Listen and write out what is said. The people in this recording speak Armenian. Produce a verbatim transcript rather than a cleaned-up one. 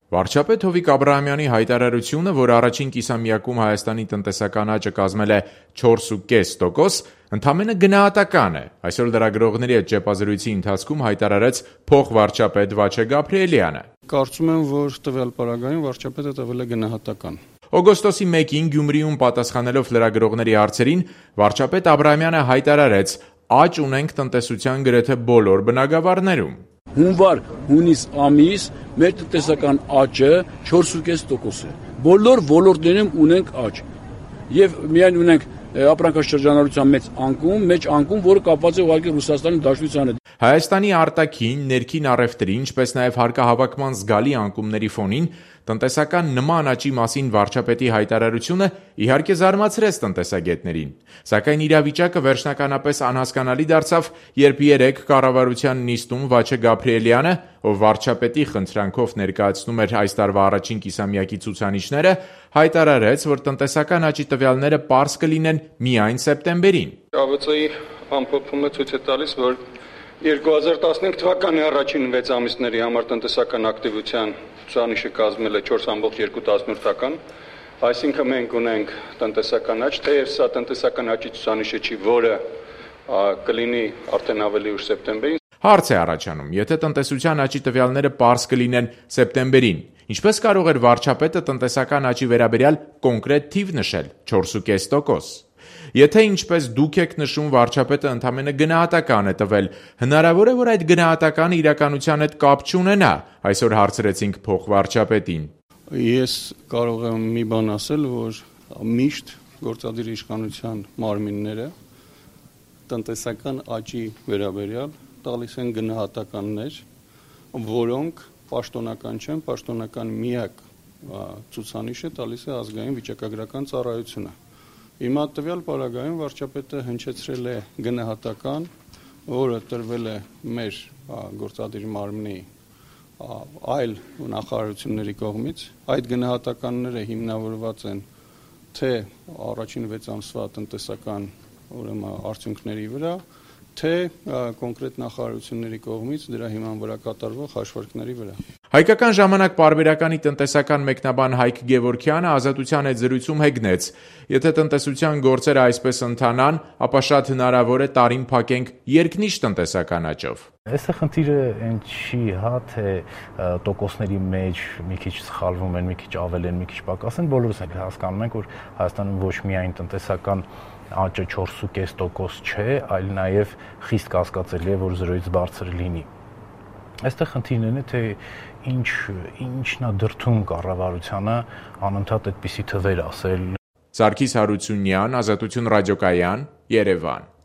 Վարչապետ Հովիկ Աբրահամյանի հայտարարությունը, որ առաջին կիսամյակում Հայաստանի տնտեսական աճը կազմել է չորս ու կես տոկոս, ընդամենը գնահատական է, այսօր լրագրողների հետ ճեպազրույցի ընթացքում հայտարարեց փոխվարչապետ Վաչե Գաբրիելյանը։ Կարծում եմ, որ տվյալ պարագայում վարչապետը տվել է գնահատական։ Օգոստոսի մեկին Գյումրիում պատասխանելով լրագրողների հարցերին, վարչապետ Աբրահամյանը հայտարարեց. «Աճ ունենք տնտեսության գրեթե բոլոր բնագավառներում»։ Հունվար, հունիս ամիս մեր տնտեսական աճը չորս ու կես տոկոս է։ Բոլոր ոլորտներում ունենք աճ։ Եվ միայն ունենք ապրանքաշրջանառության մեծ անկում, մեծ անկում, որը կապված է ուղղակի Ռուսաստանի Դաշնության հետ։ Հայաստանի արտաքին, ներքին առևտրի, ինչպես նաև հարկահավաքման զգալի անկումների ֆոնին տնտեսական նման աճի մասին վարչապետի հայտարարությունը իհարկե զարմացրեց տնտեսագետներին։ Սակայն իրավիճակը վերջնականապես անհասկանալի դարձավ, երբ երեկ կառավարության նիստում Վաչե Գաբրիելյանը, ով վարչապետի խնդրանքով ներկայացնում էր այս տարվա առաջին կիսամյակի ցուցանիշները, հայտարարեց, որ տնտեսական աճի տվյալները պարզ կլինեն միայն սեպտեմբերին։ ԱՎԾ-ի ամփոփումը ցույց է տալիս, որ երկու հազար տասնհինգ թվականի առաջին վեց ամիսների համար տնտեսական ակտիվության ցուցանիշը կազմել է չորս ամբողջ երկու տասնորդական, այսինքն մենք ունենք տնտեսական աճ, թեև սա տնտեսական աճի ցուցանիշը չի, որը կլինի արդեն ավելի ուշ սեպտեմբերին։ Հարց է առաջանում, եթե տնտեսության աճի տվյալները պարզ կլինեն սեպտեմբերին, ինչպես կարող էր վարչապետը տնտեսական աճի վերաբերյալ կոնկրետ թիվ նշել՝ չորս ու կես տոկոս։ Եթե ինչպես դուք եք նշում վարչապետը ընդամենը գնահատական է տվել, հնարավոր է, որ այդ գնահատականը իրականության հետ կապ չունենա, այսօր հարցրեցինք փոխվարչապետին։ Ես կարող եմ մի բան ասել, որ միշտ գործադիր իշխանության մարմինները տնտեսական աճի վերաբերյալ տալիս են գնահատականներ, որոնք պաշտոնական չեն, պաշտոնական միակ ցուցանիշը տալիս է ազգային վիճակագրական ծառայությունը։ Հիմա տվյալ պարագայում վարչապետը հնչեցրել է գնահատական, որը տրվել է մեր գործադիր մարմնի այլ նախարարությունների կողմից։ Այդ գնահատականները հիմնավորված են թե առաջին վեց ամսվա տնտեսական ուրեմն արդյունքների վրա, թե կոնկրետ նախարարությունների կողմից դրա հիման վրա կատարվող հաշվարկների վրա։ Հայկական ժամանակ պարբերականի տնտեսական մեկնաբան Հայկ Գևորգյանը Ազատության հետ զրույցում հեգնեց. եթե տնտեսության գործերը այսպես ընթանան, ապա շատ հնարավոր է տարին փակենք երկնիշ տնտեսական աճով։ Այստեղ խնդիրը այն չի, հա, թե տոկոսների մեջ մի քիչ սխալվում են, մի քիչ ավել են, մի քիչ պակաս են, բոլորս էլ հասկանում ենք, որ Հայաստանում ոչ միայն տնտեսական աճը չորս ու կես տոկոս չէ, այլ նաև խիստ կասկածելի է, որ զրոյից բարձր լինի։ Այստեղ խնդիրն է, թե ինչ ինչն է դրդում կառավարությանը անընդհատ այդպիսի թվեր ասել։ Սարգիս Հարությունյան, Ազատություն ռադիոկայան, Երևան։